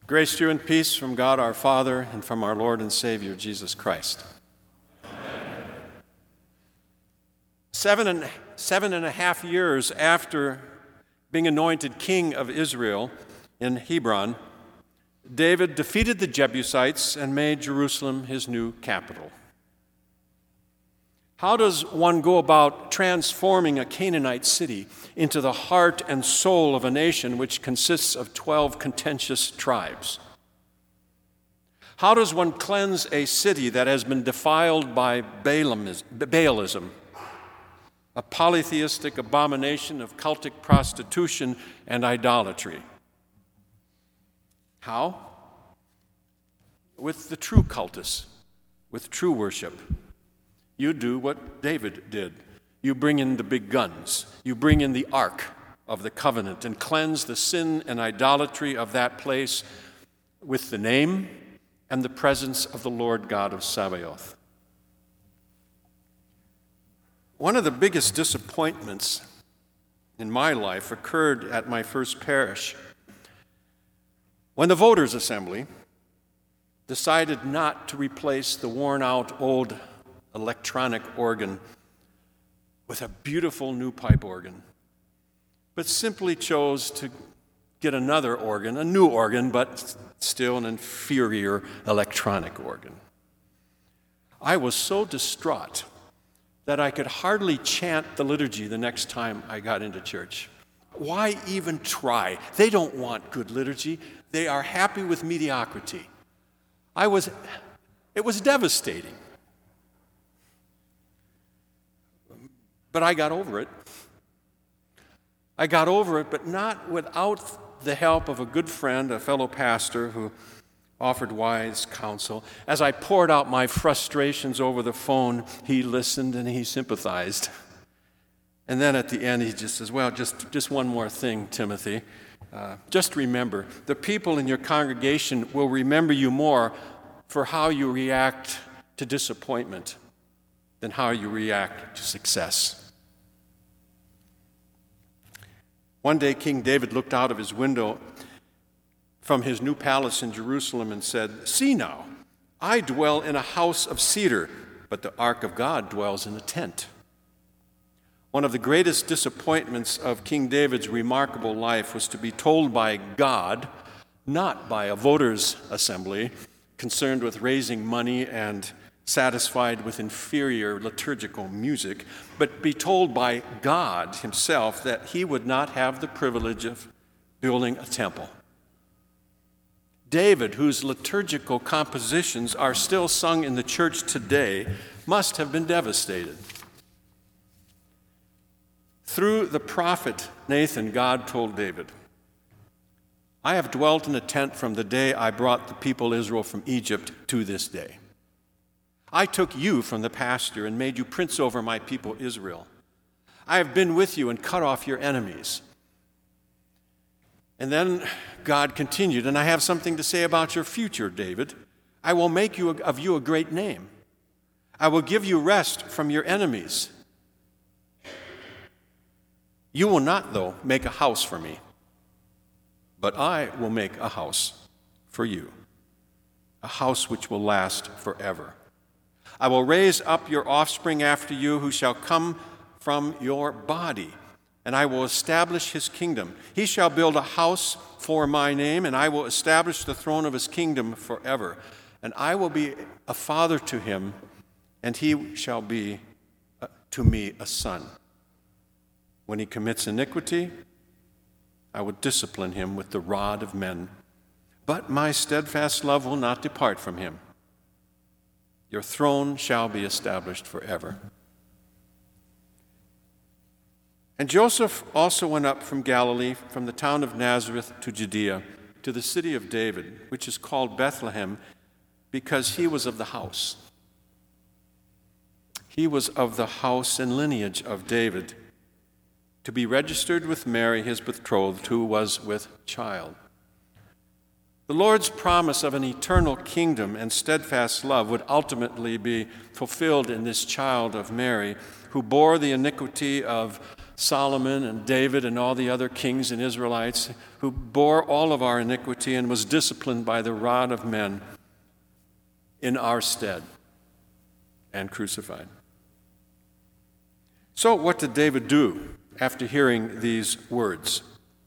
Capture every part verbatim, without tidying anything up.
Grace to you and peace from God our Father and from our Lord and Savior, Jesus Christ. Amen. Seven and, seven and a half years after being anointed king of Israel in Hebron, David defeated the Jebusites and made Jerusalem his new capital. How does one go about transforming a Canaanite city into the heart and soul of a nation which consists of twelve contentious tribes? How does one cleanse a city that has been defiled by Baalism, a polytheistic abomination of cultic prostitution and idolatry? How? With the true cultus, with true worship. You do what David did. You bring in the big guns. You bring in the Ark of the Covenant and cleanse the sin and idolatry of that place with the name and the presence of the Lord God of Sabaoth. One of the biggest disappointments in my life occurred at my first parish when the Voters' Assembly decided not to replace the worn-out old electronic organ with a beautiful new pipe organ, but simply chose to get another organ, a new organ, but still an inferior electronic organ. I was so distraught that I could hardly chant the liturgy the next time I got into church. Why even try? They don't want good liturgy. They are happy with mediocrity. I was, it was devastating. But I got over it. I got over it, but not without the help of a good friend, a fellow pastor who offered wise counsel. As I poured out my frustrations over the phone, he listened and he sympathized. And then at the end, he just says, well, just, just one more thing, Timothy. Uh, just remember, the people in your congregation will remember you more for how you react to disappointment than how you react to success. One day, King David looked out of his window from his new palace in Jerusalem and said, "See now, I dwell in a house of cedar, but the ark of God dwells in a tent." One of the greatest disappointments of King David's remarkable life was to be told by God, not by a voters' assembly concerned with raising money and satisfied with inferior liturgical music, but be told by God himself that he would not have the privilege of building a temple. David, whose liturgical compositions are still sung in the church today, must have been devastated. Through the prophet Nathan, God told David, "I have dwelt in a tent from the day I brought the people Israel from Egypt to this day. I took you from the pasture and made you prince over my people Israel. I have been with you and cut off your enemies." And then God continued, "And I have something to say about your future, David. I will make you of you a great name. I will give you rest from your enemies. You will not, though, make a house for me, but I will make a house for you, a house which will last forever. I will raise up your offspring after you who shall come from your body, and I will establish his kingdom. He shall build a house for my name, and I will establish the throne of his kingdom forever. And I will be a father to him, and he shall be uh, to me a son. When he commits iniquity, I will discipline him with the rod of men, but my steadfast love will not depart from him. Your throne shall be established forever." And Joseph also went up from Galilee, from the town of Nazareth to Judea, to the city of David, which is called Bethlehem, because he was of the house. He was of the house and lineage of David, to be registered with Mary, his betrothed, who was with child. The Lord's promise of an eternal kingdom and steadfast love would ultimately be fulfilled in this child of Mary, who bore the iniquity of Solomon and David and all the other kings and Israelites, who bore all of our iniquity and was disciplined by the rod of men in our stead and crucified. So what did David do after hearing these words?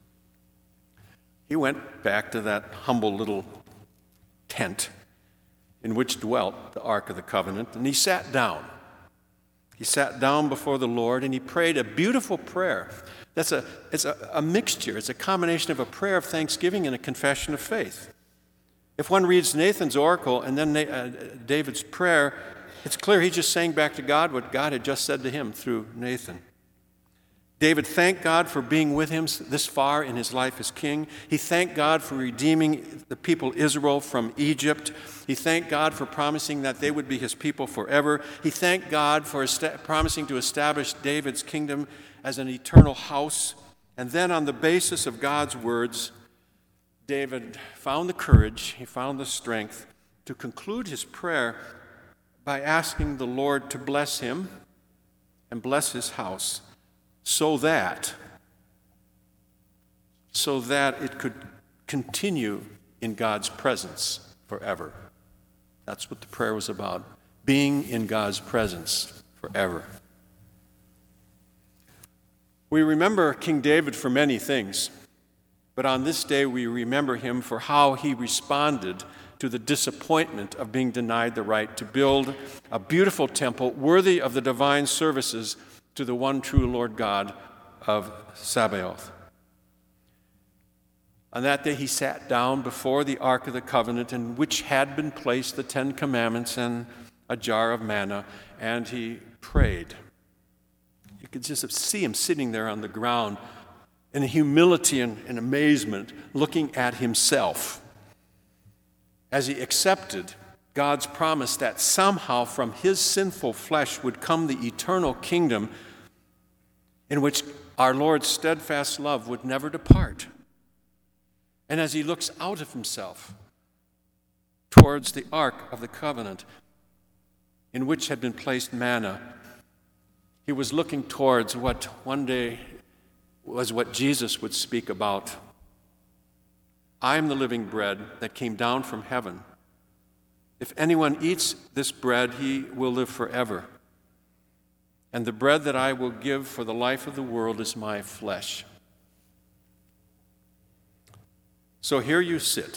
He went back to that humble little tent in which dwelt the Ark of the Covenant, and he sat down. He sat down before the Lord, and he prayed a beautiful prayer. That's a, it's a, a mixture. It's a combination of a prayer of thanksgiving and a confession of faith. If one reads Nathan's oracle and then uh, David's prayer, it's clear he's just saying back to God what God had just said to him through Nathan. David thanked God for being with him this far in his life as king. He thanked God for redeeming the people Israel from Egypt. He thanked God for promising that they would be his people forever. He thanked God for est- promising to establish David's kingdom as an eternal house. And then on the basis of God's words, David found the courage, he found the strength to conclude his prayer by asking the Lord to bless him and bless his house, so that, so that it could continue in God's presence forever. That's what the prayer was about, being in God's presence forever. We remember King David for many things, but on this day we remember him for how he responded to the disappointment of being denied the right to build a beautiful temple worthy of the divine services to the one true Lord God of Sabaoth. On that day he sat down before the Ark of the Covenant, in which had been placed the Ten Commandments and a jar of manna, and he prayed. You could just see him sitting there on the ground in humility and, and amazement, looking at himself as he accepted God's promise that somehow from his sinful flesh would come the eternal kingdom in which our Lord's steadfast love would never depart. And as he looks out of himself towards the Ark of the Covenant in which had been placed manna, he was looking towards what one day was what Jesus would speak about. I am the living bread that came down from heaven. If anyone eats this bread, he will live forever. And the bread that I will give for the life of the world is my flesh. So here you sit.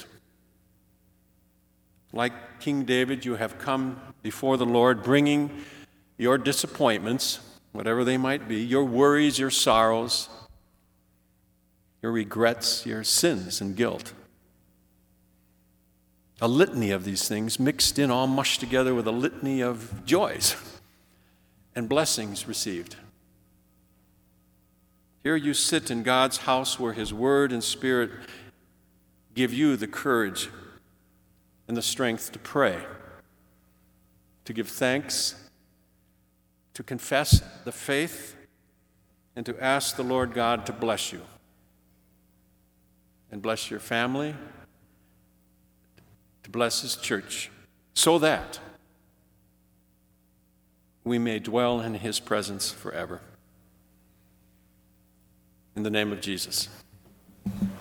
Like King David, you have come before the Lord bringing your disappointments, whatever they might be, your worries, your sorrows, your regrets, your sins and guilt. A litany of these things mixed in, all mushed together with a litany of joys and blessings received. Here you sit in God's house where his word and spirit give you the courage and the strength to pray, to give thanks, to confess the faith, and to ask the Lord God to bless you and bless your family, to bless his church, so that we may dwell in his presence forever. In the name of Jesus.